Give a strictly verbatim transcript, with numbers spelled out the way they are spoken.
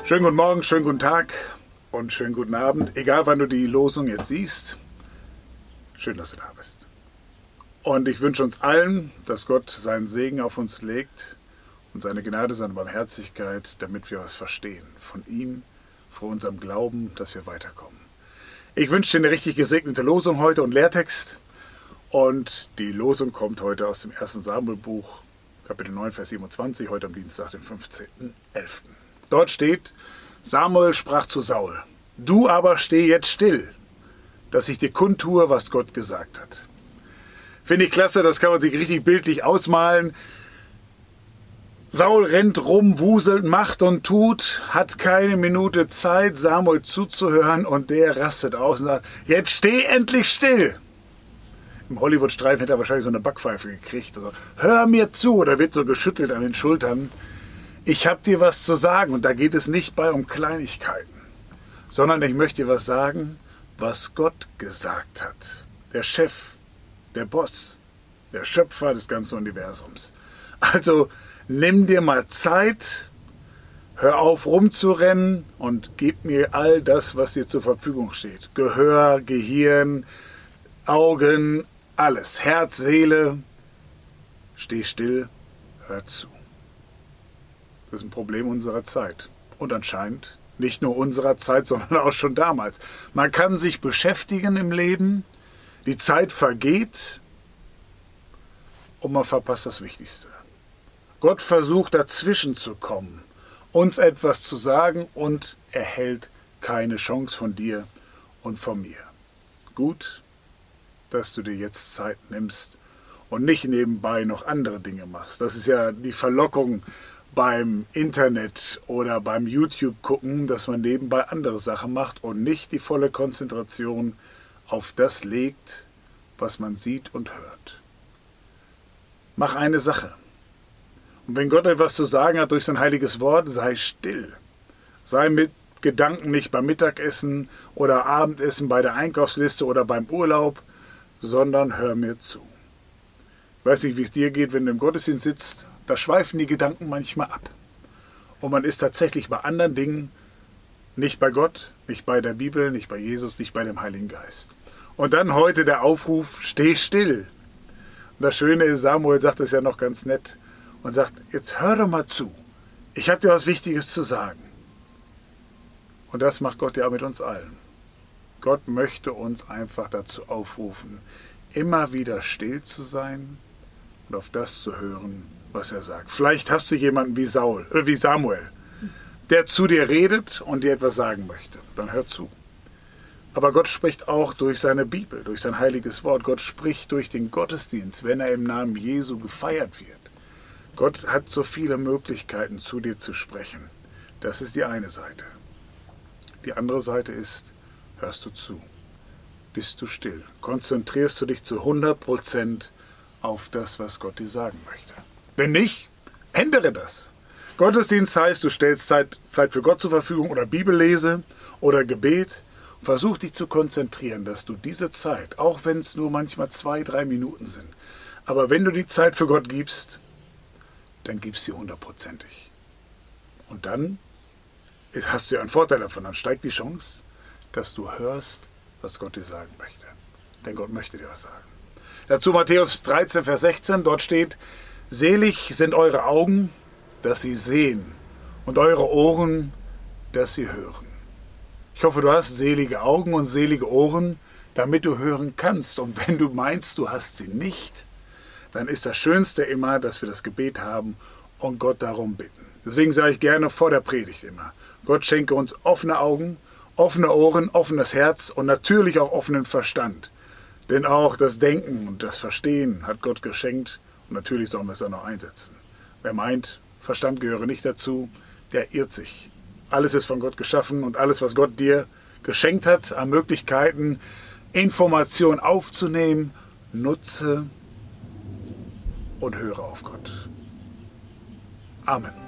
Schönen guten Morgen, schönen guten Tag und schönen guten Abend. Egal, wann du die Losung jetzt siehst, schön, dass du da bist. Und ich wünsche uns allen, dass Gott seinen Segen auf uns legt und seine Gnade, seine Barmherzigkeit, damit wir was verstehen von ihm, vor unserem Glauben, dass wir weiterkommen. Ich wünsche dir eine richtig gesegnete Losung heute und Lehrtext. Und die Losung kommt heute aus dem ersten Samuel-Buch, Kapitel neun, Vers siebenundzwanzig, heute am Dienstag, den fünfzehnten elften Dort steht: Samuel sprach zu Saul: Du aber steh jetzt still, dass ich dir kundtue, was Gott gesagt hat. Finde ich klasse, das kann man sich richtig bildlich ausmalen. Saul rennt rum, wuselt, macht und tut, hat keine Minute Zeit, Samuel zuzuhören, und der rastet aus und sagt: Jetzt steh endlich still. Im Hollywood-Streifen hätte er wahrscheinlich so eine Backpfeife gekriegt. Also, hör mir zu, oder wird so geschüttelt an den Schultern. Ich habe dir was zu sagen, und da geht es nicht bei um Kleinigkeiten, sondern ich möchte dir was sagen, was Gott gesagt hat. Der Chef, der Boss, der Schöpfer des ganzen Universums. Also nimm dir mal Zeit, hör auf rumzurennen und gib mir all das, was dir zur Verfügung steht. Gehör, Gehirn, Augen, alles. Herz, Seele. Steh still, hör zu. Das ist ein Problem unserer Zeit. Und anscheinend nicht nur unserer Zeit, sondern auch schon damals. Man kann sich beschäftigen im Leben, die Zeit vergeht und man verpasst das Wichtigste. Gott versucht dazwischen zu kommen, uns etwas zu sagen, und erhält keine Chance von dir und von mir. Gut, dass du dir jetzt Zeit nimmst und nicht nebenbei noch andere Dinge machst. Das ist ja die Verlockung beim Internet oder beim YouTube gucken, dass man nebenbei andere Sachen macht und nicht die volle Konzentration auf das legt, was man sieht und hört. Mach eine Sache. Und wenn Gott etwas zu sagen hat durch sein heiliges Wort, sei still. Sei mit Gedanken nicht beim Mittagessen oder Abendessen, bei der Einkaufsliste oder beim Urlaub, sondern hör mir zu. Ich weiß nicht, wie es dir geht, wenn du im Gottesdienst sitzt. Da schweifen die Gedanken manchmal ab. Und man ist tatsächlich bei anderen Dingen, nicht bei Gott, nicht bei der Bibel, nicht bei Jesus, nicht bei dem Heiligen Geist. Und dann heute der Aufruf: Steh still. Und das Schöne ist, Samuel sagt es ja noch ganz nett und sagt: Jetzt hör doch mal zu. Ich habe dir was Wichtiges zu sagen. Und das macht Gott ja auch mit uns allen. Gott möchte uns einfach dazu aufrufen, immer wieder still zu sein und auf das zu hören, was er sagt. Vielleicht hast du jemanden wie Saul, äh, wie Samuel, der zu dir redet und dir etwas sagen möchte. Dann hör zu. Aber Gott spricht auch durch seine Bibel, durch sein heiliges Wort. Gott spricht durch den Gottesdienst, wenn er im Namen Jesu gefeiert wird. Gott hat so viele Möglichkeiten, zu dir zu sprechen. Das ist die eine Seite. Die andere Seite ist: Hörst du zu? Bist du still? Konzentrierst du dich zu hundert Prozent auf das, was Gott dir sagen möchte? Wenn nicht, ändere das. Gottesdienst heißt, du stellst Zeit, Zeit für Gott zur Verfügung oder Bibellese oder Gebet. Versuch dich zu konzentrieren, dass du diese Zeit, auch wenn es nur manchmal zwei, drei Minuten sind, aber wenn du die Zeit für Gott gibst, dann gibst sie hundertprozentig. Und dann hast du ja einen Vorteil davon, dann steigt die Chance, dass du hörst, was Gott dir sagen möchte. Denn Gott möchte dir was sagen. Dazu Matthäus dreizehn, Vers sechzehn, dort steht: Selig sind eure Augen, dass sie sehen, und eure Ohren, dass sie hören. Ich hoffe, du hast selige Augen und selige Ohren, damit du hören kannst. Und wenn du meinst, du hast sie nicht, dann ist das Schönste immer, dass wir das Gebet haben und Gott darum bitten. Deswegen sage ich gerne vor der Predigt immer: Gott schenke uns offene Augen, offene Ohren, offenes Herz und natürlich auch offenen Verstand. Denn auch das Denken und das Verstehen hat Gott geschenkt, und natürlich sollen wir es dann noch einsetzen. Wer meint, Verstand gehöre nicht dazu, der irrt sich. Alles ist von Gott geschaffen, und alles, was Gott dir geschenkt hat an Möglichkeiten, Informationen aufzunehmen, nutze und höre auf Gott. Amen.